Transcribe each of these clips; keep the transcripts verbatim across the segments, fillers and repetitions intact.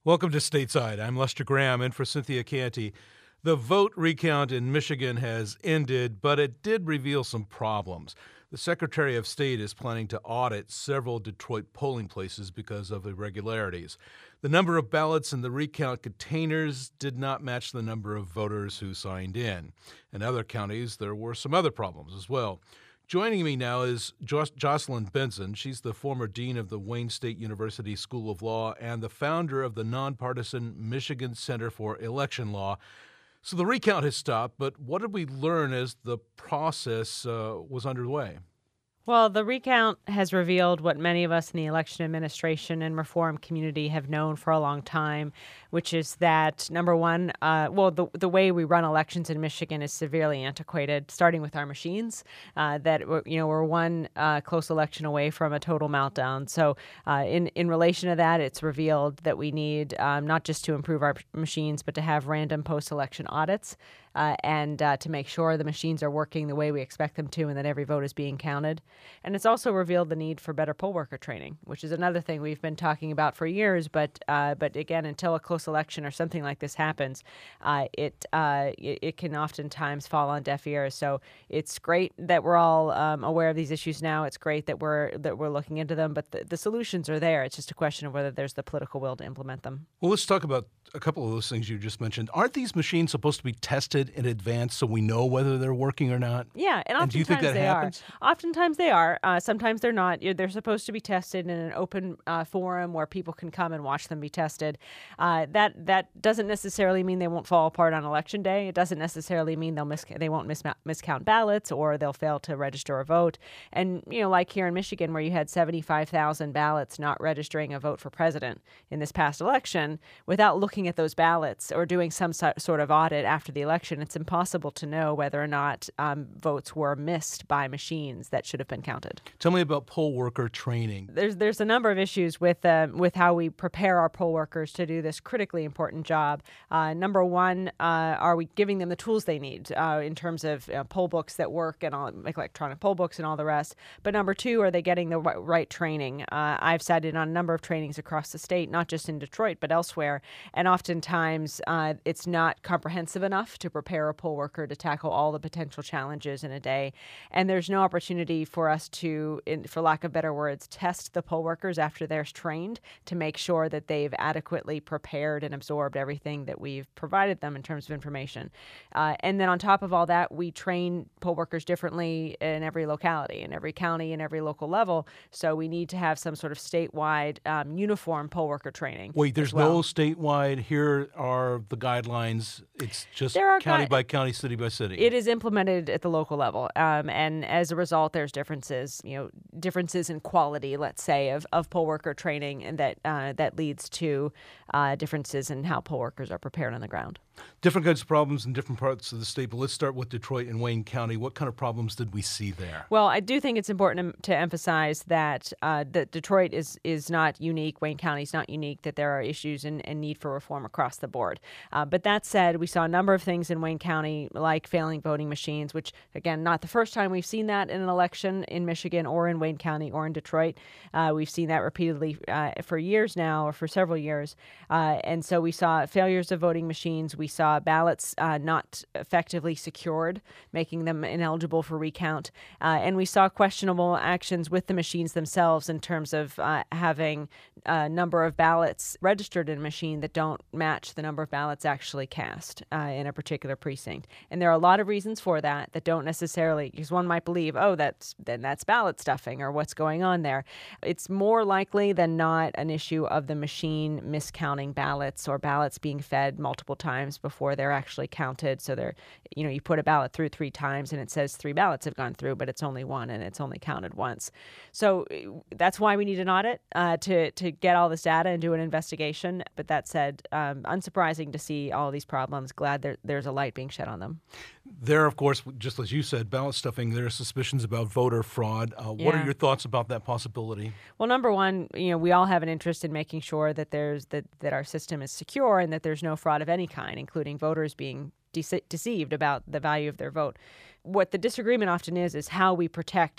Welcome to Stateside. I'm Lester Graham in for Cynthia Canty. The vote recount in Michigan has ended, but it did reveal some problems. The Secretary of State is planning to audit several Detroit polling places because of irregularities. The number of ballots in the recount containers did not match the number of voters who signed in. In other counties, there were some other problems as well. Joining me now is jo- Jocelyn Benson. She's the former dean of the Wayne State University School of Law and the founder of the nonpartisan Michigan Center for Election Law. So the recount has stopped, but what did we learn as the process uh, was underway? Well, the recount has revealed what many of us in the election administration and reform community have known for a long time, which is that, number one, uh, well, the the way we run elections in Michigan is severely antiquated, starting with our machines, uh, that, we're, you know, we're one uh, close election away from a total meltdown. So uh, in, in relation to that, it's revealed that we need um, not just to improve our machines, but to have random post-election audits uh, and uh, to make sure the machines are working the way we expect them to and that every vote is being counted. And it's also revealed the need for better poll worker training, which is another thing we've been talking about for years. But uh, but again, until a close election or something like this happens, uh, it, uh, it it can oftentimes fall on deaf ears. So it's great that we're all um, aware of these issues now. It's great that we're that we're looking into them. But the, the solutions are there. It's just a question of whether there's the political will to implement them. Well, let's talk about a couple of those things you just mentioned. Aren't these machines supposed to be tested in advance so we know whether they're working or not? Yeah, and oftentimes and do you think that they happens? are. Oftentimes they are. Uh, sometimes they're not. They're supposed to be tested in an open uh, forum where people can come and watch them be tested. Uh, that that doesn't necessarily mean they won't fall apart on election day. It doesn't necessarily mean they'll mis- they won't mis- miscount ballots or they'll fail to register a vote. And you know, like here in Michigan, where you had seventy-five thousand ballots not registering a vote for president in this past election, without looking at those ballots or doing some so- sort of audit after the election, it's impossible to know whether or not um, votes were missed by machines that should have been counted. Tell me about poll worker training. There's there's a number of issues with uh, with how we prepare our poll workers to do this critically important job. Uh, number one, uh, are we giving them the tools they need uh, in terms of uh, poll books that work and all, like electronic poll books and all the rest? But number two, are they getting the right, right training? Uh, I've sat in on a number of trainings across the state, not just in Detroit, but elsewhere. And oftentimes uh, it's not comprehensive enough to prepare a poll worker to tackle all the potential challenges in a day. And there's no opportunity for us to, in, for lack of better words, test the poll workers after they're trained to make sure that they've adequately prepared and absorbed everything that we've provided them in terms of information. Uh, and then on top of all that, we train poll workers differently in every locality, in every county, in every local level. So we need to have some sort of statewide um, uniform poll worker training. Wait, there's as well. no statewide. Here are the guidelines. It's just There are county gui- by county, city by city. It is implemented at the local level, um, and as a result, there's differences. You know, differences in quality, let's say, of, of poll worker training, and that uh, that leads to uh, differences in how poll workers are prepared on the ground. Different kinds of problems in different parts of the state, but let's start with Detroit and Wayne County. What kind of problems did we see there? Well, I do think it's important to, to emphasize that uh, that Detroit is is not unique. Wayne County is not unique. That there are issues and, and need for reform across the board. Uh, but that said, we saw a number of things in Wayne County, like failing voting machines, which again, not the first time we've seen that in an election in Michigan or in Wayne County or in Detroit. Uh, we've seen that repeatedly uh, for years now, or for several years. Uh, and so we saw failures of voting machines. We saw ballots uh, not effectively secured, making them ineligible for recount. Uh, and we saw questionable actions with the machines themselves in terms of uh, having a number of ballots registered in a machine that don't match the number of ballots actually cast uh, in a particular precinct. And there are a lot of reasons for that that don't necessarily, because one might believe, oh, that's then that's ballot stuffing or what's going on there. It's more likely than not an issue of the machine miscounting ballots or ballots being fed multiple times before they're actually counted. So they're, you know, you put a ballot through three times and it says three ballots have gone through, but it's only one and it's only counted once. So that's why we need an audit uh, to to get all this data and do an investigation. But that said, um, unsurprising to see all these problems. Glad there, there's a light being shed on them. There, of course, just as you said, ballot stuffing, there are suspicions about voter fraud. Uh, what Yeah. are your thoughts about that possibility? Well, number one, you know, we all have an interest in making sure that there's that, that our system is secure and that there's no fraud of any kind, including voters being dece- deceived about the value of their vote. What the disagreement often is is how we protect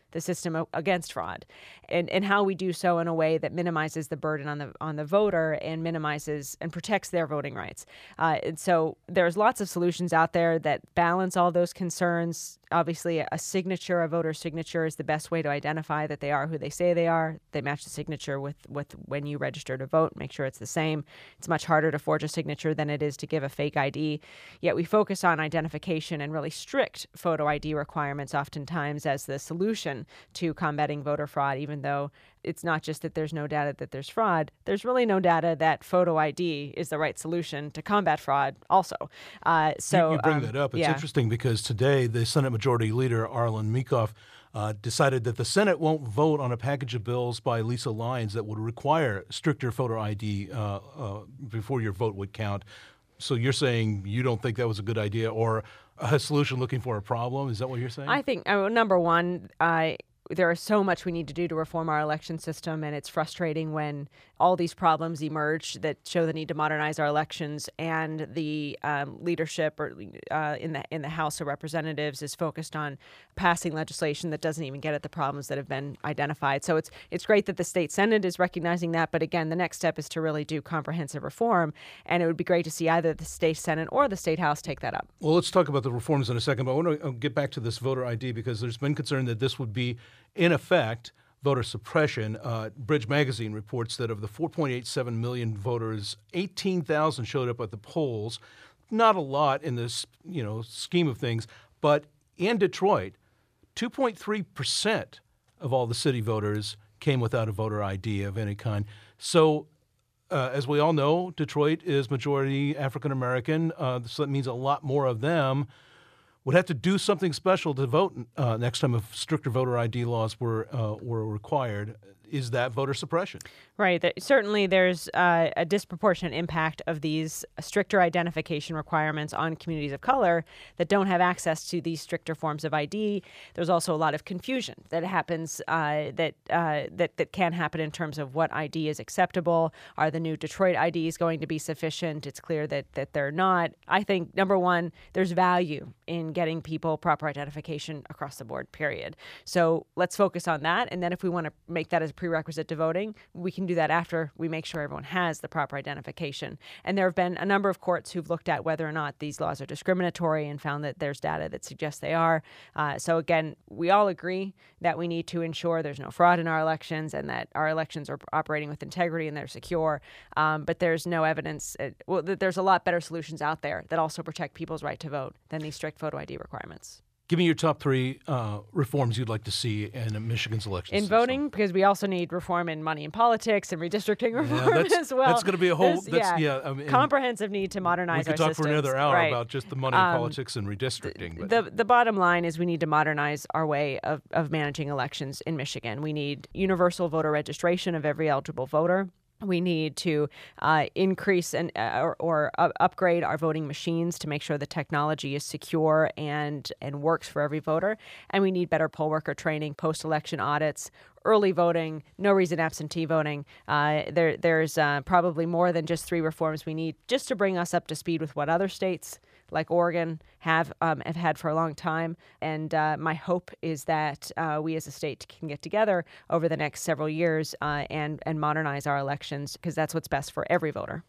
the system a- against fraud, and and how we do so in a way that minimizes the burden on the on the voter and minimizes and protects their voting rights. Uh, and so there's lots of solutions out there that balance all those concerns. Obviously, a signature, a voter signature, is the best way to identify that they are who they say they are. They match the signature with, with when you register to vote. Make sure it's the same. It's much harder to forge a signature than it is to give a fake I D. Yet we focus on identification and really strict photo I D requirements oftentimes as the solution to combating voter fraud, even though it's not just that there's no data that there's fraud. There's really no data that photo I D is the right solution to combat fraud also. Uh, so you, you bring um, that up. It's yeah. interesting because today the Senate Majority Leader, Arlen Meekhoff, uh, decided that the Senate won't vote on a package of bills by Lisa Lyons that would require stricter photo I D uh, uh, before your vote would count. So you're saying you don't think that was a good idea or a solution looking for a problem? Is that what you're saying? I think, uh, number one, I. there is so much we need to do to reform our election system, and it's frustrating when all these problems emerge that show the need to modernize our elections, and the um, leadership or uh, in the in the House of Representatives is focused on passing legislation that doesn't even get at the problems that have been identified. So it's it's great that the state Senate is recognizing that, but again, the next step is to really do comprehensive reform, and it would be great to see either the state Senate or the state House take that up. Well, let's talk about the reforms in a second, but I want to get back to this voter I D because there's been concern that this would be, in effect, voter suppression. Uh, Bridge Magazine reports that of the four point eight seven million voters, eighteen thousand showed up at the polls. Not a lot in this, you know, scheme of things, but in Detroit, two point three percent of all the city voters came without a voter I D of any kind. So, uh, as we all know, Detroit is majority African American, uh, so that means a lot more of them would have to do something special to vote uh, next time if stricter voter I D laws were uh, were required. Is that voter suppression? Right. That, certainly there's uh, a disproportionate impact of these stricter identification requirements on communities of color that don't have access to these stricter forms of I D. There's also a lot of confusion that happens, uh, that, uh, that, that can happen in terms of what I D is acceptable. Are the new Detroit I Ds going to be sufficient? It's clear that, that they're not. I think, number one, there's value in getting people proper identification across the board, period. So let's focus on that. And then if we want to make that as a prerequisite to voting, we can do that after we make sure everyone has the proper identification. And there have been a number of courts who've looked at whether or not these laws are discriminatory and found that there's data that suggests they are. Uh, so again, we all agree that we need to ensure there's no fraud in our elections and that our elections are operating with integrity and they're secure. Um, but there's no evidence. Uh, well, there's a lot better solutions out there that also protect people's right to vote than these strict photo I D requirements. Give me your top three uh, reforms you'd like to see in Michigan's election in system. voting, because we also need reform in money in politics and redistricting reform yeah, that's, as well. That's going to be a whole There's, that's, yeah, yeah I mean, comprehensive need to modernize our systems. We could talk systems. for another hour right. about just the money in um, politics and redistricting. But. The, the bottom line is we need to modernize our way of, of managing elections in Michigan. We need universal voter registration of every eligible voter. We need to uh, increase and uh, or, or uh, upgrade our voting machines to make sure the technology is secure and and works for every voter. And we need better poll worker training, post-election audits, early voting, no reason absentee voting. Uh, there there's uh, probably more than just three reforms we need just to bring us up to speed with what other states like Oregon have um, have had for a long time. And uh, my hope is that uh, we as a state can get together over the next several years uh, and, and modernize our elections because that's what's best for every voter.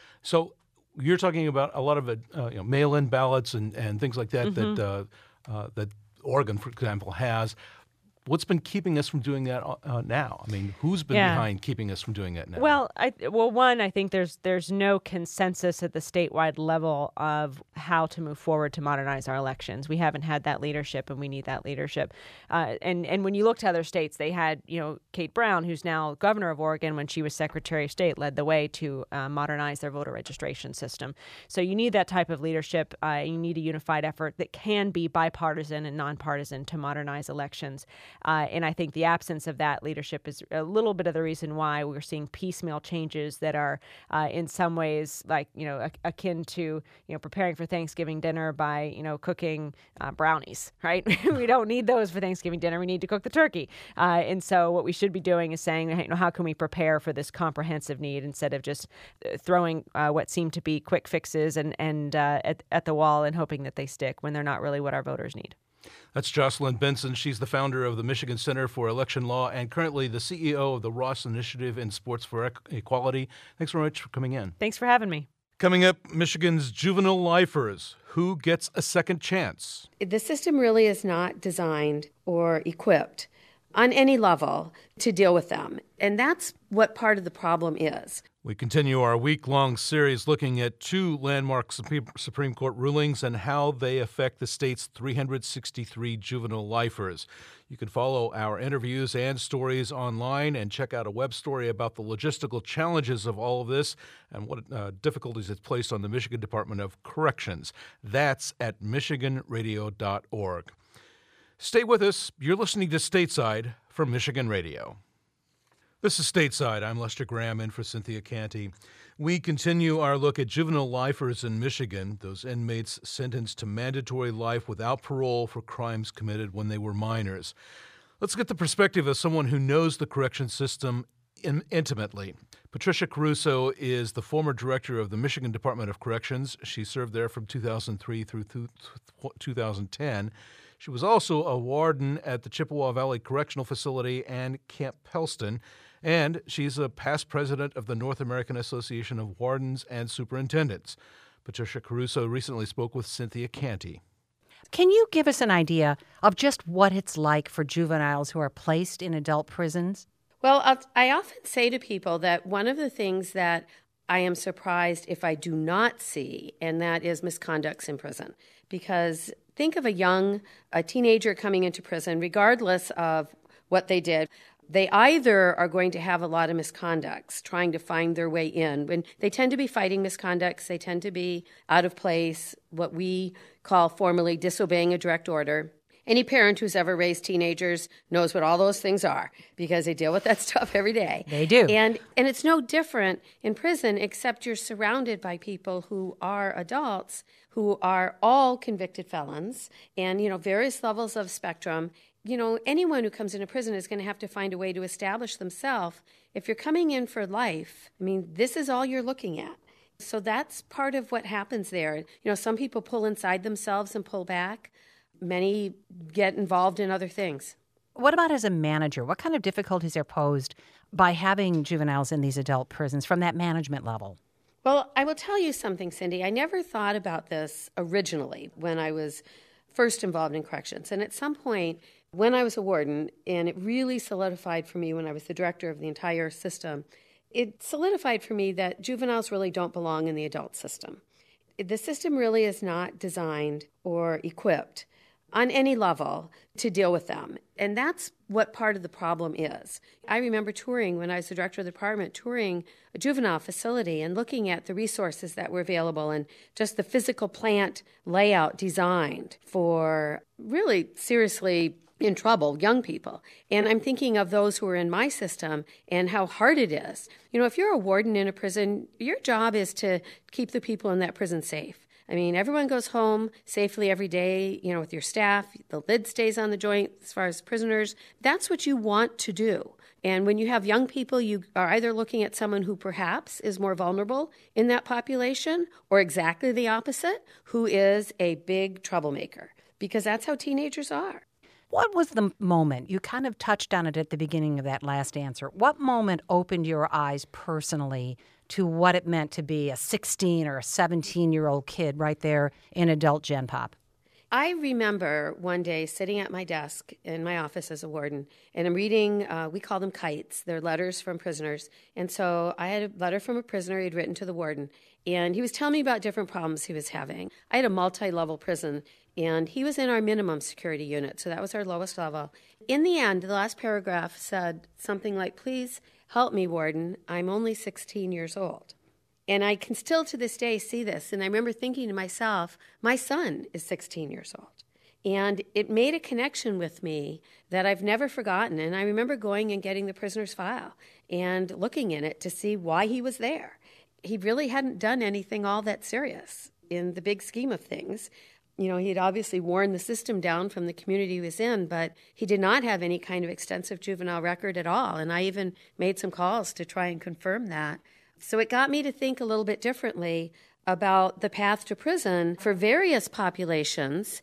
So you're talking about a lot of uh, you know, mail-in ballots and, and things like that mm-hmm. that uh, uh, that Oregon, for example, has. What's been keeping us from doing that uh, now? I mean, who's been yeah. behind keeping us from doing that now? Well, I, well, one, I think there's there's no consensus at the statewide level of how to move forward to modernize our elections. We haven't had that leadership, and we need that leadership. Uh, and and when you look to other states, they had, you know, Kate Brown, who's now governor of Oregon, when she was Secretary of State, led the way to uh, modernize their voter registration system. So you need that type of leadership. Uh, you need a unified effort that can be bipartisan and nonpartisan to modernize elections. Uh, and I think the absence of that leadership is a little bit of the reason why we're seeing piecemeal changes that are uh, in some ways like, you know, a- akin to, you know, preparing for Thanksgiving dinner by, you know, cooking uh, brownies, right? We don't need those for Thanksgiving dinner. We need to cook the turkey. Uh, and so what we should be doing is saying, you know, how can we prepare for this comprehensive need instead of just throwing uh, what seem to be quick fixes and, and uh, at, at the wall and hoping that they stick when they're not really what our voters need. That's Jocelyn Benson. She's the founder of the Michigan Center for Election Law and currently the C E O of the Ross Initiative in Sports for Equality. Thanks very much for coming in. Thanks for having me. Coming up, Michigan's juvenile lifers. Who gets a second chance? The system really is not designed or equipped on any level to deal with them. And that's what part of the problem is. We continue our week-long series looking at two landmark Supreme Court rulings and how they affect the state's three hundred sixty-three juvenile lifers. You can follow our interviews and stories online and check out a web story about the logistical challenges of all of this and what uh, difficulties it's placed on the Michigan Department of Corrections. That's at michigan radio dot org. Stay with us. You're listening to Stateside from Michigan Radio. This is Stateside. I'm Lester Graham in for Cynthia Canty. We continue our look at juvenile lifers in Michigan, those inmates sentenced to mandatory life without parole for crimes committed when they were minors. Let's get the perspective of someone who knows the correction system in- intimately. Patricia Caruso is the former director of the Michigan Department of Corrections. She served there from two thousand three through two thousand ten. She was also a warden at the Chippewa Valley Correctional Facility and Camp Pelston, and she's a past president of the North American Association of Wardens and Superintendents. Patricia Caruso recently spoke with Cynthia Canty. Can you give us an idea of just what it's like for juveniles who are placed in adult prisons? Well, I'll, I often say to people that one of the things that I am surprised if I do not see, and that is misconducts in prison. Because think of a young, a teenager coming into prison, regardless of what they did. They either are going to have a lot of misconducts, trying to find their way in. When they tend to be fighting misconducts, they tend to be out of place, what we call formally disobeying a direct order. Any parent who's ever raised teenagers knows what all those things are because they deal with that stuff every day. They do. And and it's no different in prison, except you're surrounded by people who are adults, who are all convicted felons and, you know, various levels of spectrum. You know, anyone who comes into prison is going to have to find a way to establish themselves. If you're coming in for life, I mean, this is all you're looking at. So that's part of what happens there. You know, some people pull inside themselves and pull back. Many get involved in other things. What about as a manager? What kind of difficulties are posed by having juveniles in these adult prisons from that management level? Well, I will tell you something, Cindy. I never thought about this originally when I was first involved in corrections. And at some point, when I was a warden, and it really solidified for me when I was the director of the entire system, it solidified for me that juveniles really don't belong in the adult system. The system really is not designed or equipped on any level to deal with them. And that's what part of the problem is. I remember touring, when I was the director of the department, touring a juvenile facility and looking at the resources that were available and just the physical plant layout designed for really seriously in trouble young people. And I'm thinking of those who are in my system and how hard it is. You know, if you're a warden in a prison, your job is to keep the people in that prison safe. I mean, everyone goes home safely every day, you know, with your staff. The lid stays on the joint as far as prisoners. That's what you want to do. And when you have young people, you are either looking at someone who perhaps is more vulnerable in that population or exactly the opposite, who is a big troublemaker, because that's how teenagers are. What was the moment? You kind of touched on it at the beginning of that last answer. What moment opened your eyes personally to what it meant to be a sixteen or a seventeen-year-old kid right there in adult Gen Pop? I remember one day sitting at my desk in my office as a warden, and I'm reading, uh, we call them kites. They're letters from prisoners. And so I had a letter from a prisoner he had written to the warden, and he was telling me about different problems he was having. I had a multi-level prison, and he was in our minimum security unit, so that was our lowest level. In the end, the last paragraph said something like, "Please help me, warden. I'm only sixteen years old." And I can still to this day see this. And I remember thinking to myself, my son is sixteen years old. And it made a connection with me that I've never forgotten. And I remember going and getting the prisoner's file and looking in it to see why he was there. He really hadn't done anything all that serious in the big scheme of things. You know, he had obviously worn the system down from the community he was in, but he did not have any kind of extensive juvenile record at all. And I even made some calls to try and confirm that. So it got me to think a little bit differently about the path to prison for various populations.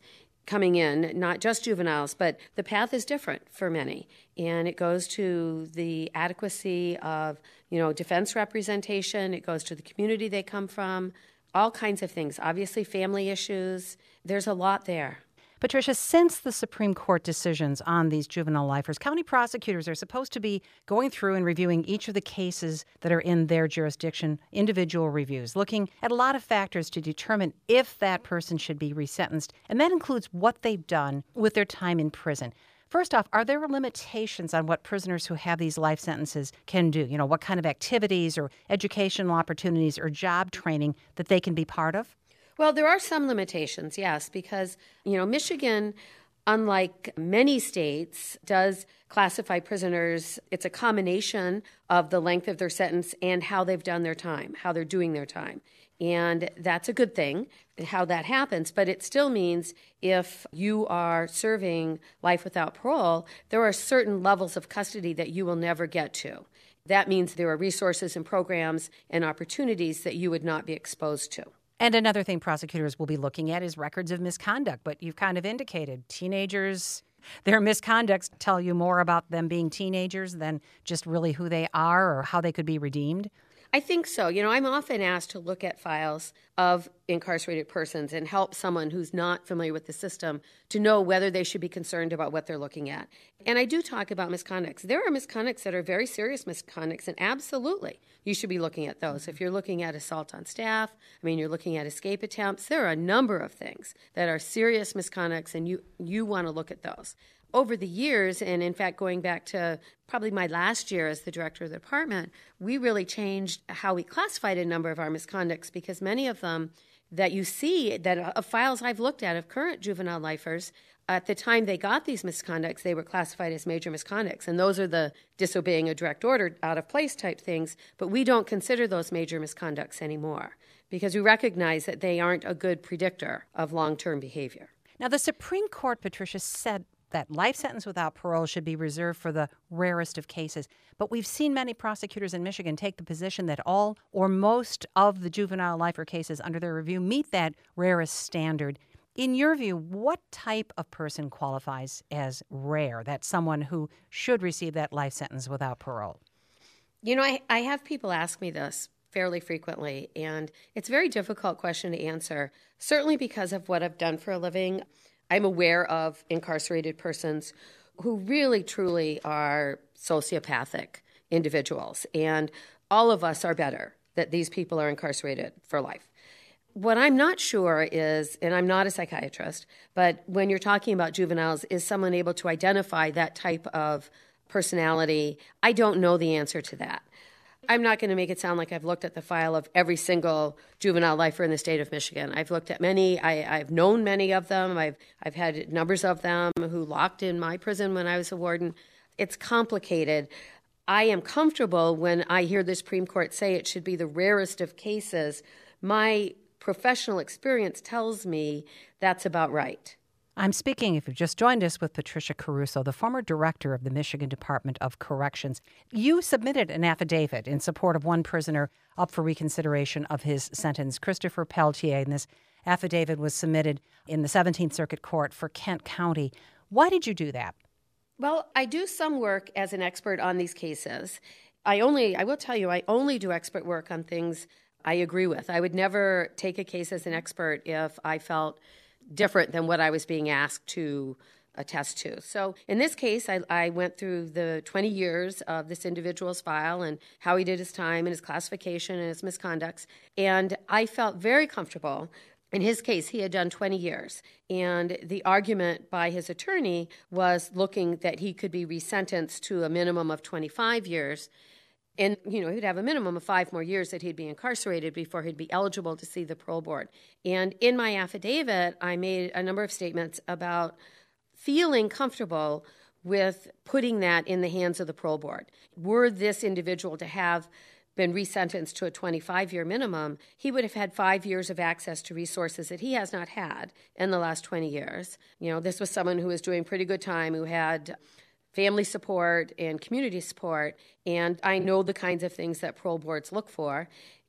coming in, not just juveniles, but the path is different for many. And it goes to the adequacy of, you know, defense representation. It goes to the community they come from, all kinds of things. Obviously, family issues. There's a lot there. Patricia, since the Supreme Court decisions on these juvenile lifers, county prosecutors are supposed to be going through and reviewing each of the cases that are in their jurisdiction, individual reviews, looking at a lot of factors to determine if that person should be resentenced. And that includes what they've done with their time in prison. First off, are there limitations on what prisoners who have these life sentences can do? You know, what kind of activities or educational opportunities or job training that they can be part of? Well, there are some limitations, yes, because, you know, Michigan, unlike many states, does classify prisoners. It's a combination of the length of their sentence and how they've done their time, how they're doing their time. And that's a good thing, how that happens. But it still means if you are serving life without parole, there are certain levels of custody that you will never get to. That means there are resources and programs and opportunities that you would not be exposed to. And another thing prosecutors will be looking at is records of misconduct. But you've kind of indicated teenagers, their misconducts tell you more about them being teenagers than just really who they are or how they could be redeemed. I think so. You know, I'm often asked to look at files of incarcerated persons and help someone who's not familiar with the system to know whether they should be concerned about what they're looking at. And I do talk about misconducts. There are misconducts that are very serious misconducts, and absolutely you should be looking at those. If you're looking at assault on staff, I mean, you're looking at escape attempts, there are a number of things that are serious misconducts, and you, you want to look at those. Over the years, and in fact going back to probably my last year as the director of the department, we really changed how we classified a number of our misconducts, because many of them that you see, that of files I've looked at of current juvenile lifers, at the time they got these misconducts, they were classified as major misconducts. And those are the disobeying a direct order, out of place type things. But we don't consider those major misconducts anymore because we recognize that they aren't a good predictor of long-term behavior. Now, the Supreme Court, Patricia, said that life sentence without parole should be reserved for the rarest of cases. But we've seen many prosecutors in Michigan take the position that all or most of the juvenile lifer cases under their review meet that rarest standard. In your view, what type of person qualifies as rare? That's someone who should receive that life sentence without parole. You know, I, I have people ask me this fairly frequently, and it's a very difficult question to answer, certainly because of what I've done for a living. I'm aware of incarcerated persons who really, truly are sociopathic individuals, and all of us are better that these people are incarcerated for life. What I'm not sure is, and I'm not a psychiatrist, but when you're talking about juveniles, is someone able to identify that type of personality? I don't know the answer to that. I'm not going to make it sound like I've looked at the file of every single juvenile lifer in the state of Michigan. I've looked at many. I, I've known many of them. I've I've had numbers of them who locked in my prison when I was a warden. It's complicated. I am comfortable when I hear the Supreme Court say it should be the rarest of cases. My professional experience tells me that's about right. I'm speaking, if you've just joined us, with Patricia Caruso, the former director of the Michigan Department of Corrections. You submitted an affidavit in support of one prisoner up for reconsideration of his sentence, Christopher Peltier, and this affidavit was submitted in the seventeenth Circuit Court for Kent County. Why did you do that? Well, I do some work as an expert on these cases. I only, I will tell you, I only do expert work on things I agree with. I would never take a case as an expert if I felt different than what I was being asked to attest to. So in this case, I, I went through the twenty years of this individual's file and how he did his time and his classification and his misconducts. And I felt very comfortable. In his case, he had done twenty years. And the argument by his attorney was looking that he could be resentenced to a minimum of twenty-five years. And, you know, he'd have a minimum of five more years that he'd be incarcerated before he'd be eligible to see the parole board. And in my affidavit, I made a number of statements about feeling comfortable with putting that in the hands of the parole board. Were this individual to have been resentenced to a twenty-five-year minimum, he would have had five years of access to resources that he has not had in the last twenty years. You know, this was someone who was doing pretty good time, who had family support and community support, and I know the kinds of things that parole boards look for.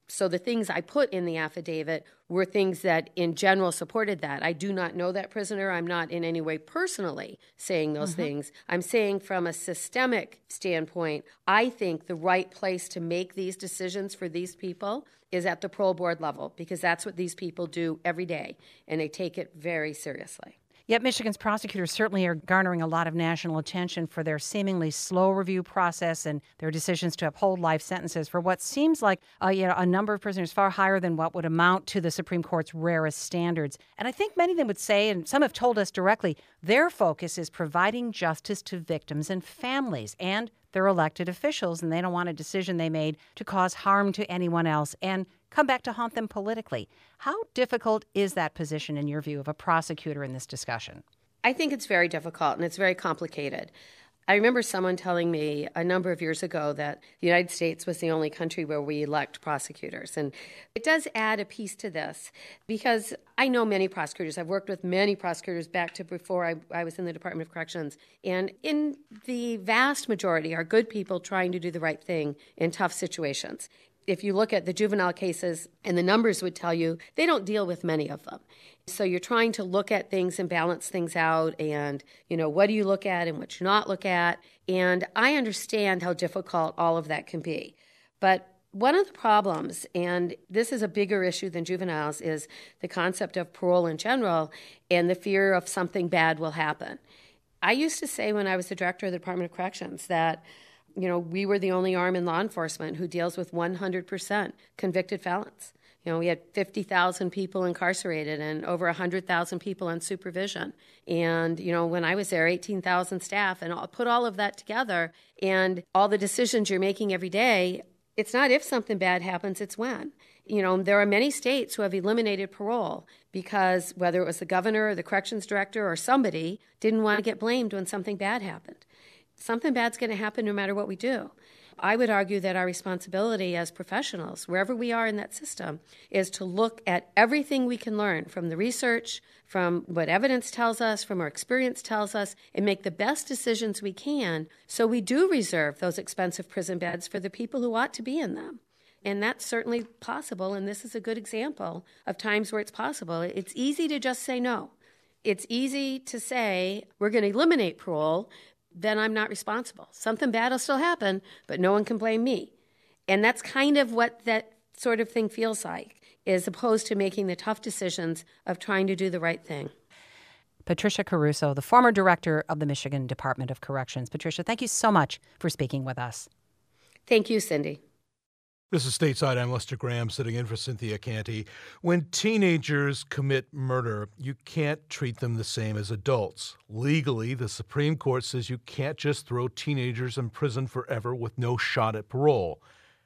So the things I put in the affidavit were things that in general supported that. I do not know that prisoner. I'm not in any way personally saying those mm-hmm. things. I'm saying from a systemic standpoint, I think the right place to make these decisions for these people is at the parole board level, because that's what these people do every day, and they take it very seriously. Yet Michigan's prosecutors certainly are garnering a lot of national attention for their seemingly slow review process and their decisions to uphold life sentences for what seems like uh, you know, a number of prisoners far higher than what would amount to the Supreme Court's rarest standards. And I think many of them would say, and some have told us directly, their focus is providing justice to victims and families, and they're elected officials, and they don't want a decision they made to cause harm to anyone else and come back to haunt them politically. How difficult is that position, in your view, of a prosecutor in this discussion? I think it's very difficult, and it's very complicated. I remember someone telling me a number of years ago that the United States was the only country where we elect prosecutors. And it does add a piece to this, because I know many prosecutors. I've worked with many prosecutors back to before I, I was in the Department of Corrections. And in the vast majority are good people trying to do the right thing in tough situations. If you look at the juvenile cases, and the numbers would tell you, they don't deal with many of them. So you're trying to look at things and balance things out, and, you know, what do you look at and what you not look at? And I understand how difficult all of that can be. But one of the problems, and this is a bigger issue than juveniles, is the concept of parole in general and the fear of something bad will happen. I used to say when I was the director of the Department of Corrections that, you know, we were the only arm in law enforcement who deals with one hundred percent convicted felons. You know, we had fifty thousand people incarcerated and over one hundred thousand people on supervision. And, you know, when I was there, eighteen thousand staff, and I'll put all of that together and all the decisions you're making every day, it's not if something bad happens, it's when. You know, there are many states who have eliminated parole because whether it was the governor or the corrections director or somebody didn't want to get blamed when something bad happened. Something bad's going to happen no matter what we do. I would argue that our responsibility as professionals, wherever we are in that system, is to look at everything we can learn from the research, from what evidence tells us, from our experience tells us, and make the best decisions we can so we do reserve those expensive prison beds for the people who ought to be in them. And that's certainly possible, and this is a good example of times where it's possible. It's easy to just say no. It's easy to say, we're going to eliminate parole, then I'm not responsible. Something bad will still happen, but no one can blame me. And that's kind of what that sort of thing feels like, as opposed to making the tough decisions of trying to do the right thing. Patricia Caruso, the former director of the Michigan Department of Corrections. Patricia, thank you so much for speaking with us. Thank you, Cindy. This is Stateside. I'm Lester Graham, sitting in for Cynthia Canty. When teenagers commit murder, you can't treat them the same as adults. Legally, the Supreme Court says you can't just throw teenagers in prison forever with no shot at parole,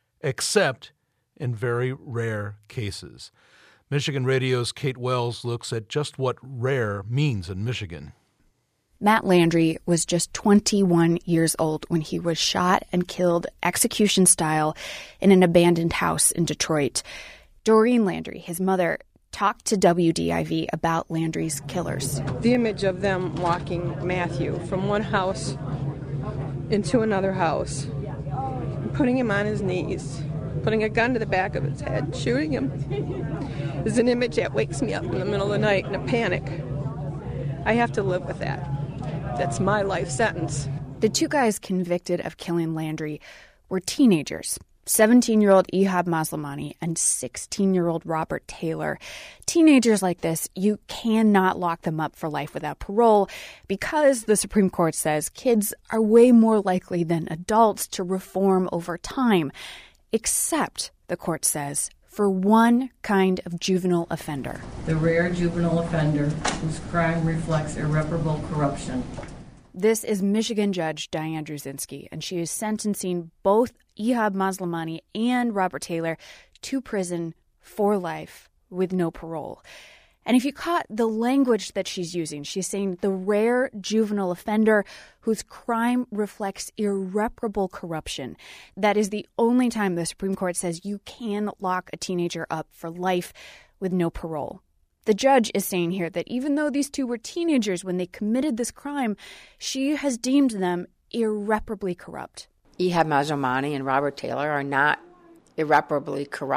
except in very rare cases. Michigan Radio's Kate Wells looks at just what rare means in Michigan. Matt Landry was just twenty-one years old when he was shot and killed execution style in an abandoned house in Detroit. Doreen Landry, his mother, talked to W D I V about Landry's killers. The image of them walking Matthew from one house into another house, putting him on his knees, putting a gun to the back of his head, shooting him, is an image that wakes me up in the middle of the night in a panic. I have to live with that. That's my life sentence. The two guys convicted of killing Landry were teenagers, seventeen-year-old Ehab Maslamani and sixteen-year-old Robert Taylor. Teenagers like this, you cannot lock them up for life without parole because the Supreme Court says kids are way more likely than adults to reform over time, except, the court says, for one kind of juvenile offender. The rare juvenile offender whose crime reflects irreparable corruption. This is Michigan Judge Diane Druzinski, and she is sentencing both Ehab Maslamani and Robert Taylor to prison for life with no parole. And if you caught the language that she's using, she's saying the rare juvenile offender whose crime reflects irreparable corruption. That is the only time the Supreme Court says you can lock a teenager up for life with no parole. The judge is saying here that even though these two were teenagers when they committed this crime, she has deemed them irreparably corrupt. Ehab Maslamani and Robert Taylor are not irreparably corrupt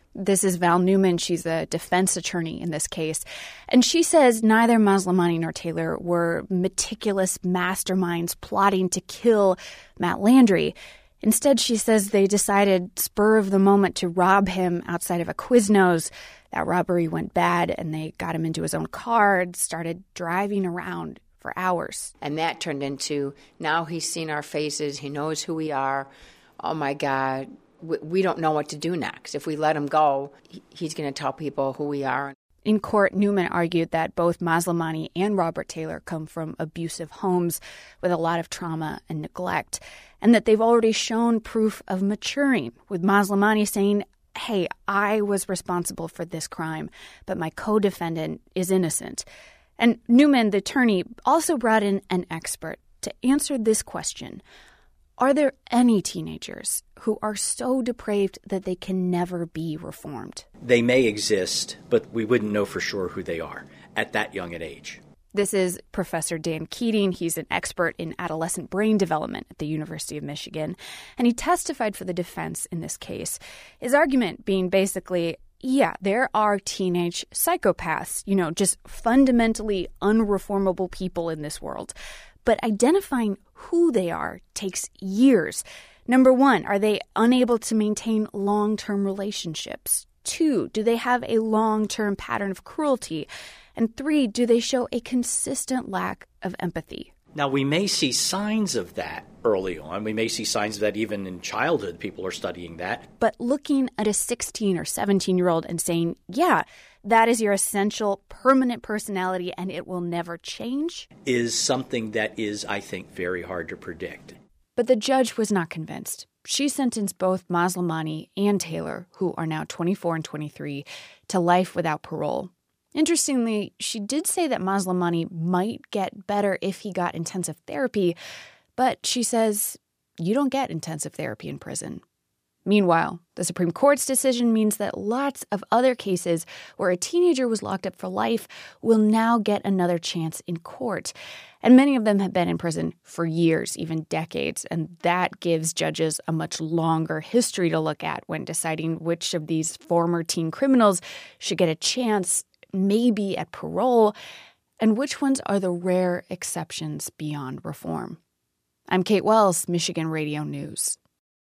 This is Val Newman. She's a defense attorney in this case. And she says neither Maslamani nor Taylor were meticulous masterminds plotting to kill Matt Landry. Instead, she says they decided spur of the moment to rob him outside of a Quiznos. That robbery went bad, and they got him into his own car and started driving around for hours. And that turned into, now he's seen our faces, he knows who we are. Oh, my God, we, we don't know what to do next. If we let him go, he, he's going to tell people who we are. In court, Newman argued that both Maslamani and Robert Taylor come from abusive homes with a lot of trauma and neglect, and that they've already shown proof of maturing, with Maslamani saying, hey, I was responsible for this crime, but my co-defendant is innocent. And Newman, the attorney, also brought in an expert to answer this question. Are there any teenagers who are so depraved that they can never be reformed? They may exist, but we wouldn't know for sure who they are at that young an age. This is Professor Dan Keating. He's an expert in adolescent brain development at the University of Michigan, and he testified for the defense in this case. His argument being basically, yeah, there are teenage psychopaths, you know, just fundamentally unreformable people in this world. But identifying who they are takes years. Number one, are they unable to maintain long-term relationships? Two, do they have a long-term pattern of cruelty? And three, do they show a consistent lack of empathy? Now, we may see signs of that early on. We may see signs of that even in childhood. People are studying that. But looking at a sixteen or seventeen-year-old and saying, yeah, that is your essential permanent personality and it will never change, is something that is, I think, very hard to predict. But the judge was not convinced. She sentenced both Maslamani and Taylor, who are now twenty-four and twenty-three, to life without parole. Interestingly, she did say that Maslamani might get better if he got intensive therapy, but she says you don't get intensive therapy in prison. Meanwhile, the Supreme Court's decision means that lots of other cases where a teenager was locked up for life will now get another chance in court. And many of them have been in prison for years, even decades, and that gives judges a much longer history to look at when deciding which of these former teen criminals should get a chance, maybe at parole, and which ones are the rare exceptions beyond reform. I'm Kate Wells, Michigan Radio News.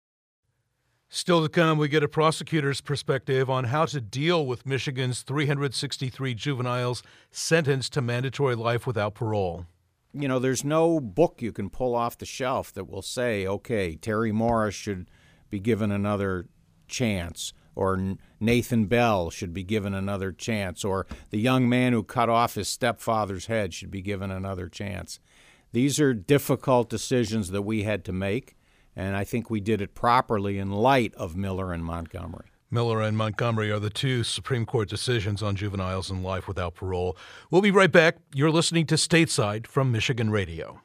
Still to come, we get a prosecutor's perspective on how to deal with Michigan's three hundred sixty-three juveniles sentenced to mandatory life without parole. You know, there's no book you can pull off the shelf that will say, okay, Terry Morris should be given another chance, or Nathan Bell should be given another chance, or the young man who cut off his stepfather's head should be given another chance. These are difficult decisions that we had to make, and I think we did it properly in light of Miller and Montgomery. Miller and Montgomery are the two Supreme Court decisions on juveniles and life without parole. We'll be right back. You're listening to Stateside from Michigan Radio.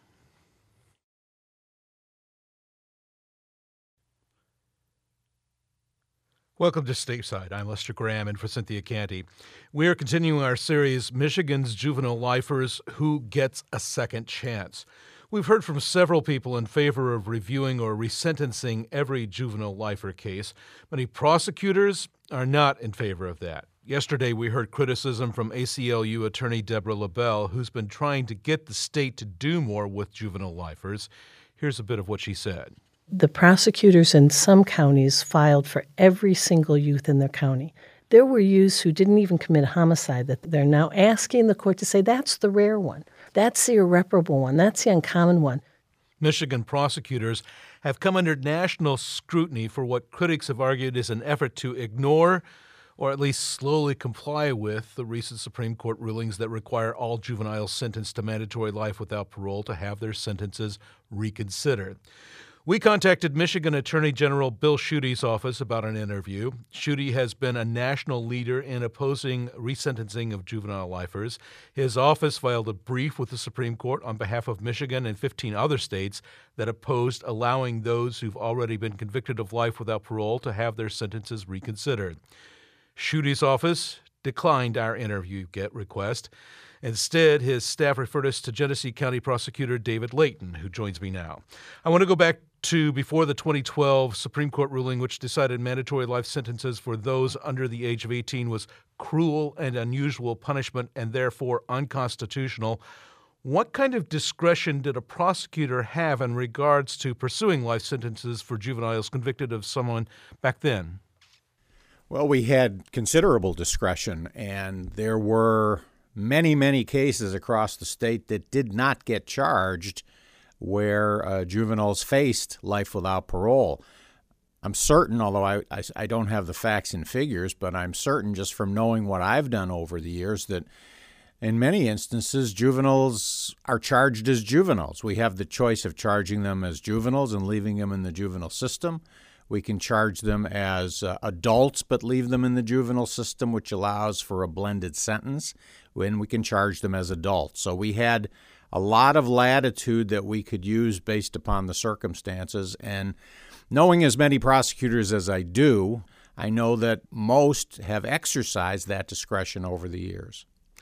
Welcome to Stateside. I'm Lester Graham, in for Cynthia Canty. We are continuing our series, Michigan's Juvenile Lifers, Who Gets a Second Chance? We've heard from several people in favor of reviewing or resentencing every juvenile lifer case. Many prosecutors are not in favor of that. Yesterday, we heard criticism from A C L U attorney Deborah LaBelle, who's been trying to get the state to do more with juvenile lifers. Here's a bit of what she said. The prosecutors in some counties filed for every single youth in their county. There were youths who didn't even commit homicide that they're now asking the court to say, that's the rare one. That's the irreparable one. That's the uncommon one. Michigan prosecutors have come under national scrutiny for what critics have argued is an effort to ignore or at least slowly comply with the recent Supreme Court rulings that require all juveniles sentenced to mandatory life without parole to have their sentences reconsidered. We contacted Michigan Attorney General Bill Schuette's office about an interview. Schuette has been a national leader in opposing resentencing of juvenile lifers. His office filed a brief with the Supreme Court on behalf of Michigan and fifteen other states that opposed allowing those who've already been convicted of life without parole to have their sentences reconsidered. Schuette's office declined our interview get request. Instead, his staff referred us to Genesee County Prosecutor David Layton, who joins me now. I want to go back to before the twenty twelve Supreme Court ruling, which decided mandatory life sentences for those under the age of eighteen was cruel and unusual punishment and therefore unconstitutional. What kind of discretion did a prosecutor have in regards to pursuing life sentences for juveniles convicted of someone back then? Well, we had considerable discretion, and there were many, many cases across the state that did not get charged where uh, juveniles faced life without parole. I'm certain, although I, I, I don't have the facts and figures, but I'm certain just from knowing what I've done over the years that in many instances, juveniles are charged as juveniles. We have the choice of charging them as juveniles and leaving them in the juvenile system. We can charge them as uh, adults but leave them in the juvenile system, which allows for a blended sentence. When we can charge them as adults. So we had a lot of latitude that we could use based upon the circumstances. And knowing as many prosecutors as I do, I know that most have exercised that discretion over the years.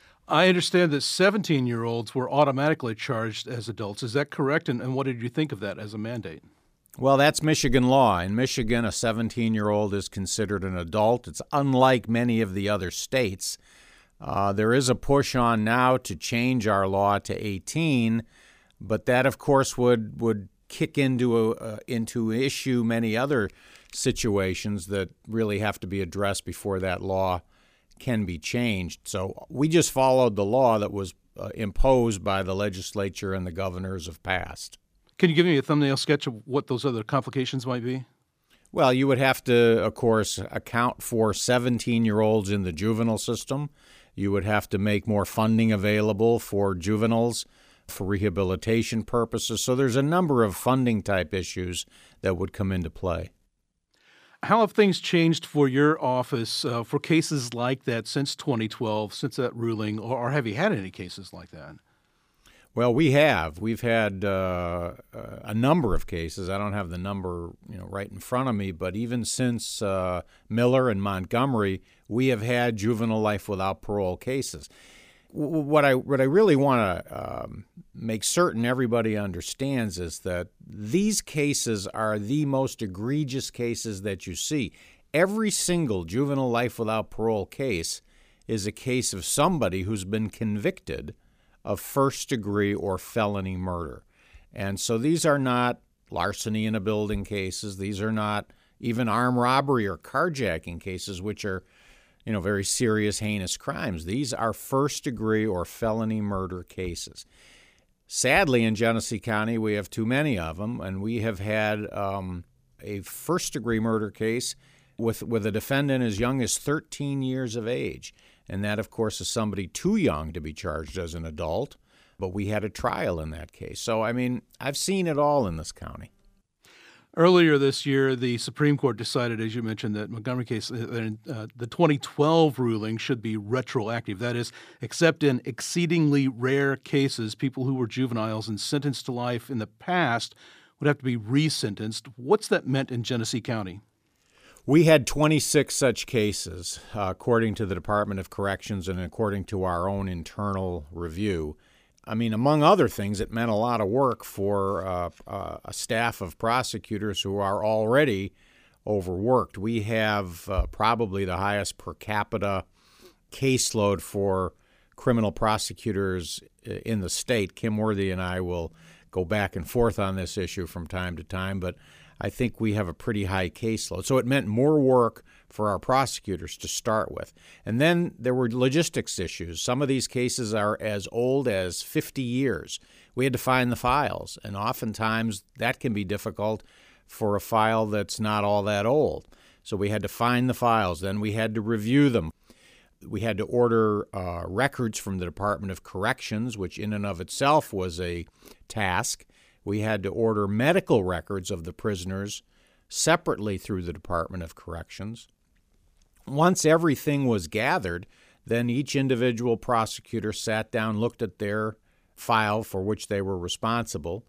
I understand that seventeen-year-olds were automatically charged as adults. Is that correct? And, and what did you think of that as a mandate? Well, that's Michigan law. In Michigan, a seventeen-year-old is considered an adult. It's unlike many of the other states. Uh, there is a push on now to change our law to eighteen, but that, of course, would would kick into a uh, into issue many other situations that really have to be addressed before that law can be changed. So we just followed the law that was uh, imposed by the legislature and the governors of past. Can you give me a thumbnail sketch of what those other complications might be? Well, you would have to, of course, account for seventeen-year-olds in the juvenile system. You would have to make more funding available for juveniles for rehabilitation purposes. So there's a number of funding type issues that would come into play. How have things changed for your office uh, for cases like that since twenty twelve, since that ruling, or, or have you had any cases like that? Well, we have. We've had uh, a number of cases. I don't have the number, you know, right in front of me, but even since uh, Miller and Montgomery, we have had juvenile life without parole cases. What I what I really want to um, make certain everybody understands is that these cases are the most egregious cases that you see. Every single juvenile life without parole case is a case of somebody who's been convicted of first-degree or felony murder. And so these are not larceny in a building cases. These are not even armed robbery or carjacking cases, which are, you know, very serious, heinous crimes. These are first-degree or felony murder cases. Sadly, in Genesee County, we have too many of them, and we have had um, a first-degree murder case with, with a defendant as young as thirteen years of age. And that, of course, is somebody too young to be charged as an adult, but we had a trial in that case. So, I mean, I've seen it all in this county. Earlier this year, the Supreme Court decided, as you mentioned, that Montgomery case, uh, the twenty twelve ruling should be retroactive. That is, except in exceedingly rare cases, people who were juveniles and sentenced to life in the past would have to be resentenced. What's that meant in Genesee County? We had twenty-six such cases, uh, according to the Department of Corrections and according to our own internal review. I mean, among other things, it meant a lot of work for uh, uh, a staff of prosecutors who are already overworked. We have uh, probably the highest per capita caseload for criminal prosecutors in the state. Kim Worthy and I will go back and forth on this issue from time to time, but I think we have a pretty high caseload. So it meant more work for our prosecutors to start with. And then there were logistics issues. Some of these cases are as old as fifty years. We had to find the files, and oftentimes that can be difficult for a file that's not all that old. So we had to find the files. Then we had to review them. We had to order uh, records from the Department of Corrections, which in and of itself was a task. We had to order medical records of the prisoners separately through the Department of Corrections. Once everything was gathered, then each individual prosecutor sat down, looked at their file for which they were responsible.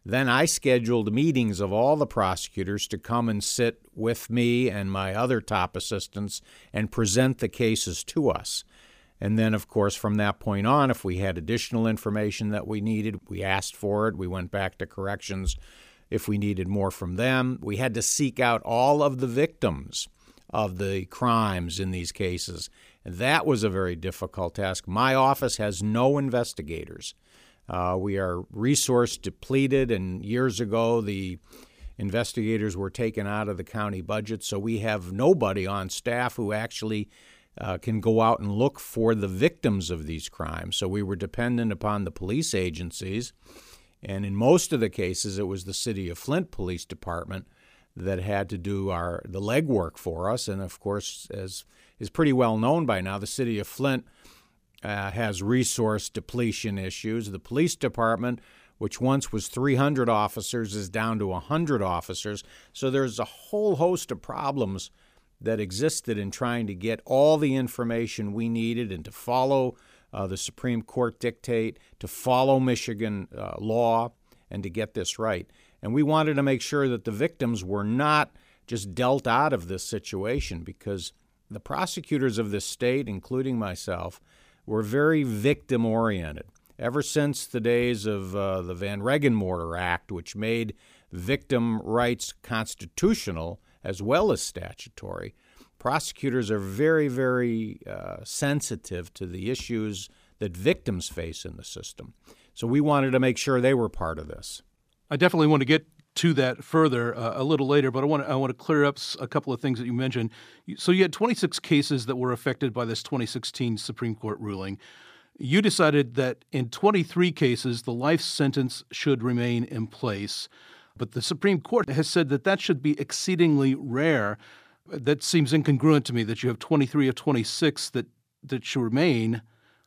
Then I scheduled meetings of all the prosecutors to come and sit with me and my other top assistants and present the cases to us. And then, of course, from that point on, if we had additional information that we needed, we asked for it. We went back to corrections if we needed more from them. We had to seek out all of the victims of the crimes in these cases. And that was a very difficult task. My office has no investigators. Uh, we are resource depleted, and years ago the investigators were taken out of the county budget, so we have nobody on staff who actually uh, can go out and look for the victims of these crimes. So we were dependent upon the police agencies, and in most of the cases it was the City of Flint Police Department that had to do our the legwork for us. And of course, as is pretty well known by now, the City of Flint Uh, has resource depletion issues. The police department, which once was three hundred officers, is down to one hundred officers. So there's a whole host of problems that existed in trying to get all the information we needed and to follow uh, the Supreme Court dictate, to follow Michigan uh, law, and to get this right. And we wanted to make sure that the victims were not just dealt out of this situation, because the prosecutors of this state, including myself, were very victim-oriented. Ever since the days of uh, the Van Regenmorter Act, which made victim rights constitutional as well as statutory, prosecutors are very, very uh, sensitive to the issues that victims face in the system. So we wanted to make sure they were part of this. I definitely want to get to that further uh, a little later, but I want to, I want to clear up a couple of things that you mentioned. So you had twenty-six cases that were affected by this twenty sixteen Supreme Court ruling. You decided that in twenty-three cases, the life sentence should remain in place, but the Supreme Court has said that that should be exceedingly rare. That seems incongruent to me, that you have twenty-three of twenty-six that, that should remain.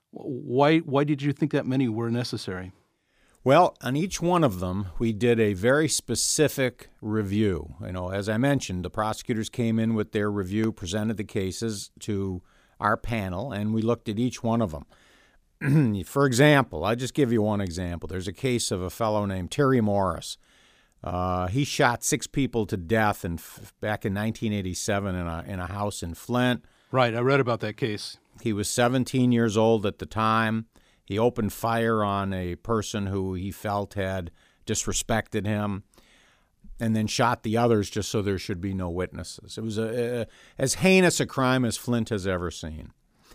Why, why did you think that many were necessary? Well, on each one of them, we did a very specific review. You know, as I mentioned, the prosecutors came in with their review, presented the cases to our panel, and we looked at each one of them. For example, I'll just give you one example. There's a case of a fellow named Terry Morris. Uh, he shot six people to death in, back in nineteen eighty-seven in a, in a house in Flint. Right, I read about that case. He was seventeen years old at the time. He opened fire on a person who he felt had disrespected him, and then shot the others just so there should be no witnesses. It was a, a, as heinous a crime as Flint has ever seen.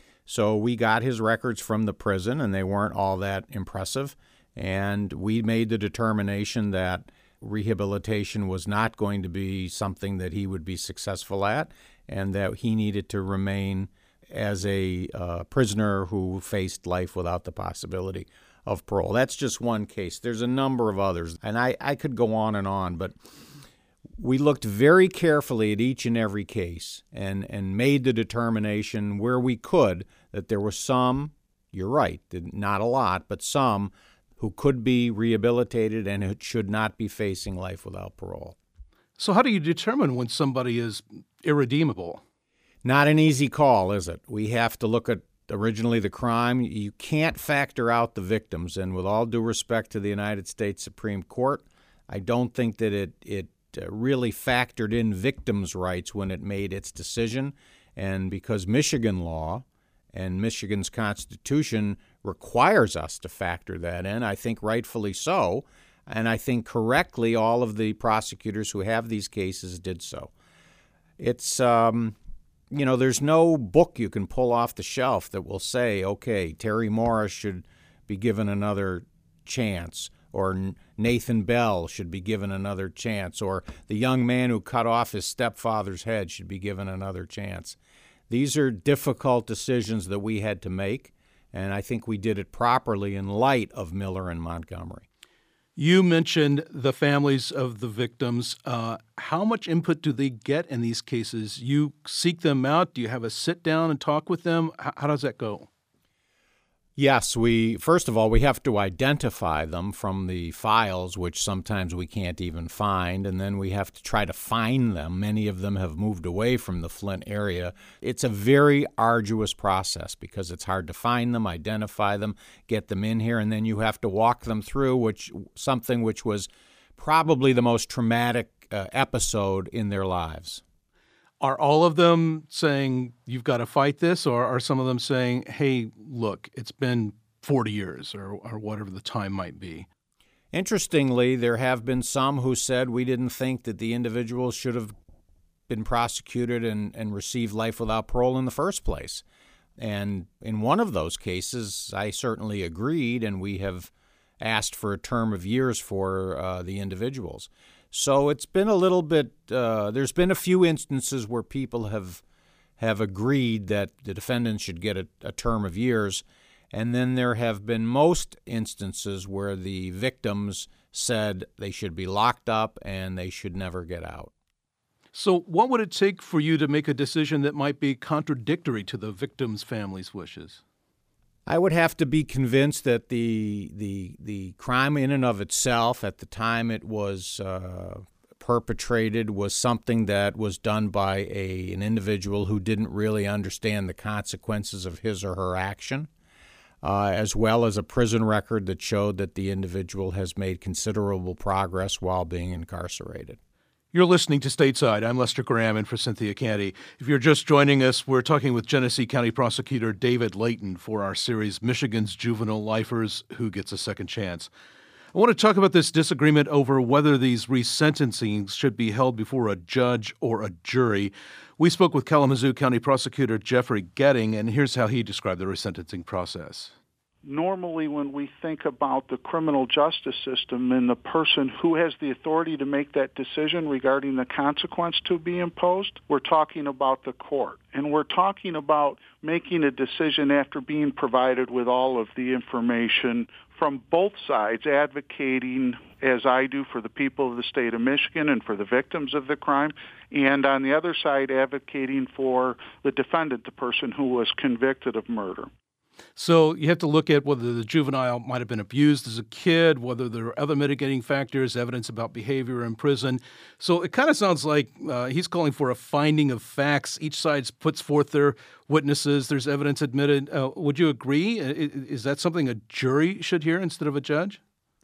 So we got his records from the prison, and they weren't all that impressive, and we made the determination that rehabilitation was not going to be something that he would be successful at, and that he needed to remain as a uh, prisoner who faced life without the possibility of parole. That's just one case. There's a number of others, and I, I could go on and on, but we looked very carefully at each and every case and, and made the determination where we could that there were some, you're right, not a lot, but some who could be rehabilitated and who should not be facing life without parole. So how do you determine when somebody is irredeemable? Not an easy call, is it? We have to look at originally the crime. You can't factor out the victims, and with all due respect to the United States Supreme Court, I don't think that it, it really factored in victims' rights when it made its decision. And because Michigan law and Michigan's Constitution requires us to factor that in, I think rightfully so, and I think correctly all of the prosecutors who have these cases did so. It's... Um, You know, there's no book you can pull off the shelf that will say, okay, Terry Morris should be given another chance, or Nathan Bell should be given another chance, or the young man who cut off his stepfather's head should be given another chance. These are difficult decisions that we had to make, and I think we did it properly in light of Miller and Montgomery. You mentioned the families of the victims. Uh, how much input do they get in these cases? You seek them out? Do you have a sit down and talk with them? How, how does that go? Yes, we first of all, we have to identify them from the files, which sometimes we can't even find, and then we have to try to find them. Many of them have moved away from the Flint area. It's a very arduous process because it's hard to find them, identify them, get them in here, and then you have to walk them through which something which was probably the most traumatic uh, episode in their lives. Are all of them saying, you've got to fight this, or are some of them saying, hey, look, it's been forty years, or, or whatever the time might be? Interestingly, there have been some who said we didn't think that the individual should have been prosecuted and, and received life without parole in the first place. And in one of those cases, I certainly agreed, and we have asked for a term of years for uh, the individuals. So it's been a little bit, uh, there's been a few instances where people have have agreed that the defendant should get a, a term of years. And then there have been most instances where the victims said they should be locked up and they should never get out. So what would it take for you to make a decision that might be contradictory to the victim's family's wishes? I would have to be convinced that the the the crime in and of itself, at the time it was uh, perpetrated, was something that was done by a an individual who didn't really understand the consequences of his or her action. Uh, as well as a prison record that showed that the individual has made considerable progress while being incarcerated. You're listening to Stateside. I'm Lester Graham in for Cynthia Canty. If you're just joining us, we're talking with Genesee County Prosecutor David Layton for our series, Michigan's Juvenile Lifers, Who Gets a Second Chance? I want to talk about this disagreement over whether these resentencings should be held before a judge or a jury. We spoke with Kalamazoo County Prosecutor Jeffrey Getting, and here's how he described the resentencing process. Normally, when we think about the criminal justice system and the person who has the authority to make that decision regarding the consequence to be imposed, we're talking about the court. And we're talking about making a decision after being provided with all of the information from both sides, advocating, as I do, for the people of the state of Michigan and for the victims of the crime, and on the other side, advocating for the defendant, the person who was convicted of murder. So you have to look at whether the juvenile might have been abused as a kid, whether there are other mitigating factors, evidence about behavior in prison. So it kind of sounds like uh, he's calling for a finding of facts. Each side puts forth their witnesses. There's evidence admitted. Uh, would you agree? Is that something a jury should hear instead of a judge?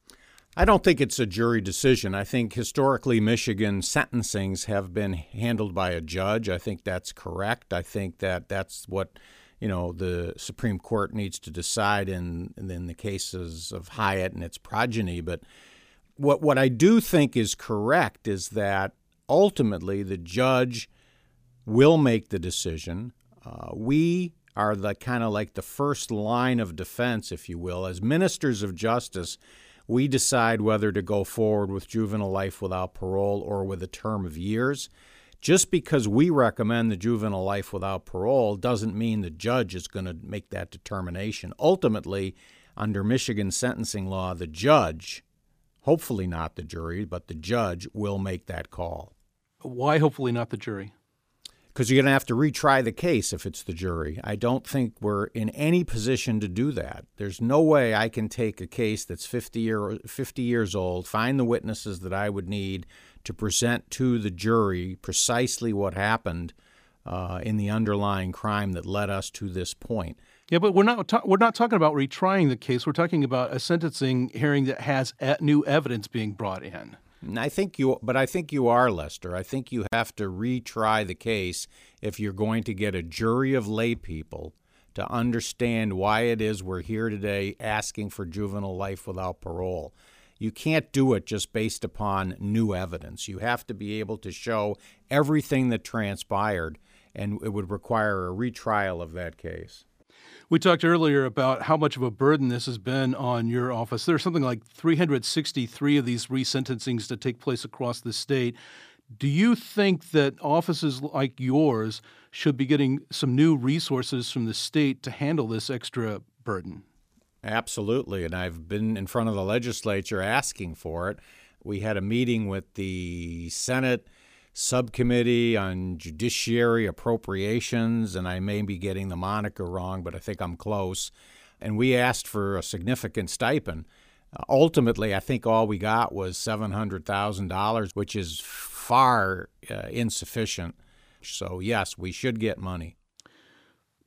I don't think it's a jury decision. I think historically Michigan sentencings have been handled by a judge. I think that's correct. I think that that's what you know, the Supreme Court needs to decide in in the cases of Hyatt and its progeny. But what what I do think is correct is that ultimately the judge will make the decision. Uh, we are the kind of like the first line of defense, if you will. As ministers of justice, we decide whether to go forward with juvenile life without parole or with a term of years. Just because we recommend the juvenile life without parole doesn't mean the judge is going to make that determination. Ultimately, under Michigan sentencing law, the judge, hopefully not the jury, but the judge will make that call. Why hopefully not the jury? Because you're going to have to retry the case if it's the jury. I don't think we're in any position to do that. There's no way I can take a case that's fifty, year, fifty years old, find the witnesses that I would need to present to the jury precisely what happened uh, in the underlying crime that led us to this point. Yeah, but we're not ta- we're not talking about retrying the case. We're talking about a sentencing hearing that has new evidence being brought in. And I think you, but I think you are, Lester. I think you have to retry the case if you're going to get a jury of lay people to understand why it is we're here today asking for juvenile life without parole. You can't do it just based upon new evidence. You have to be able to show everything that transpired, and it would require a retrial of that case. We talked earlier about how much of a burden this has been on your office. There's something like three hundred sixty-three of these resentencings that take place across the state. Do you think that offices like yours should be getting some new resources from the state to handle this extra burden? Absolutely, and I've been in front of the legislature asking for it. We had a meeting with the Senate Subcommittee on Judiciary Appropriations, and I may be getting the moniker wrong, but I think I'm close. And we asked for a significant stipend. Uh, ultimately, I think all we got was seven hundred thousand dollars, which is far uh, insufficient. So, yes, we should get money.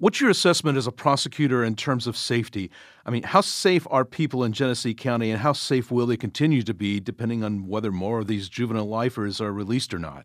What's your assessment as a prosecutor in terms of safety? I mean, how safe are people in Genesee County, and how safe will they continue to be depending on whether more of these juvenile lifers are released or not?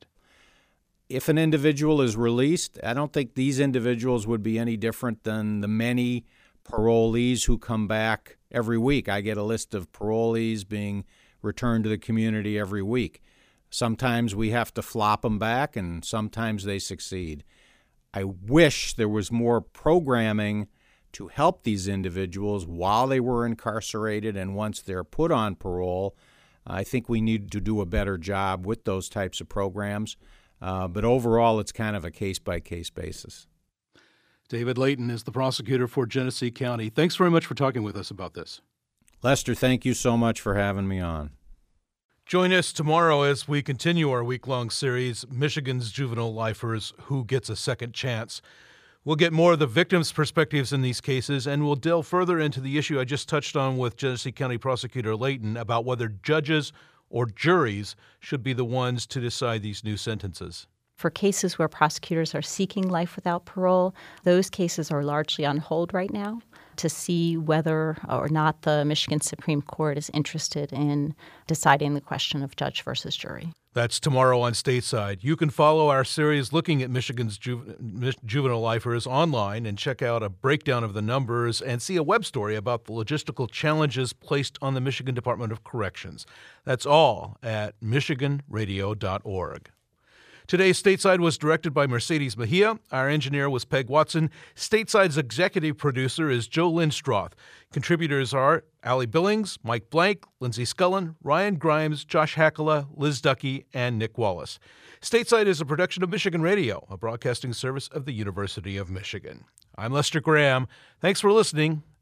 If an individual is released, I don't think these individuals would be any different than the many parolees who come back every week. I get a list of parolees being returned to the community every week. Sometimes we have to flop them back, and sometimes they succeed. I wish there was more programming to help these individuals while they were incarcerated and once they're put on parole. I think we need to do a better job with those types of programs. Uh, but overall, it's kind of a case-by-case basis. David Layton is the prosecutor for Genesee County. Thanks very much for talking with us about this. Lester, thank you so much for having me on. Join us tomorrow as we continue our week-long series, Michigan's Juvenile Lifers, Who Gets a Second Chance? We'll get more of the victims' perspectives in these cases, and we'll delve further into the issue I just touched on with Genesee County Prosecutor Layton about whether judges or juries should be the ones to decide these new sentences. For cases where prosecutors are seeking life without parole, those cases are largely on hold right now to see whether or not the Michigan Supreme Court is interested in deciding the question of judge versus jury. That's tomorrow on Stateside. You can follow our series looking at Michigan's ju- juvenile lifers online and check out a breakdown of the numbers and see a web story about the logistical challenges placed on the Michigan Department of Corrections. That's all at michigan radio dot org. Today's Stateside was directed by Mercedes Mejia. Our engineer was Peg Watson. Stateside's executive producer is Joe Lindstroth. Contributors are Allie Billings, Mike Blank, Lindsay Scullen, Ryan Grimes, Josh Hackala, Liz Ducky, and Nick Wallace. Stateside is a production of Michigan Radio, a broadcasting service of the University of Michigan. I'm Lester Graham. Thanks for listening,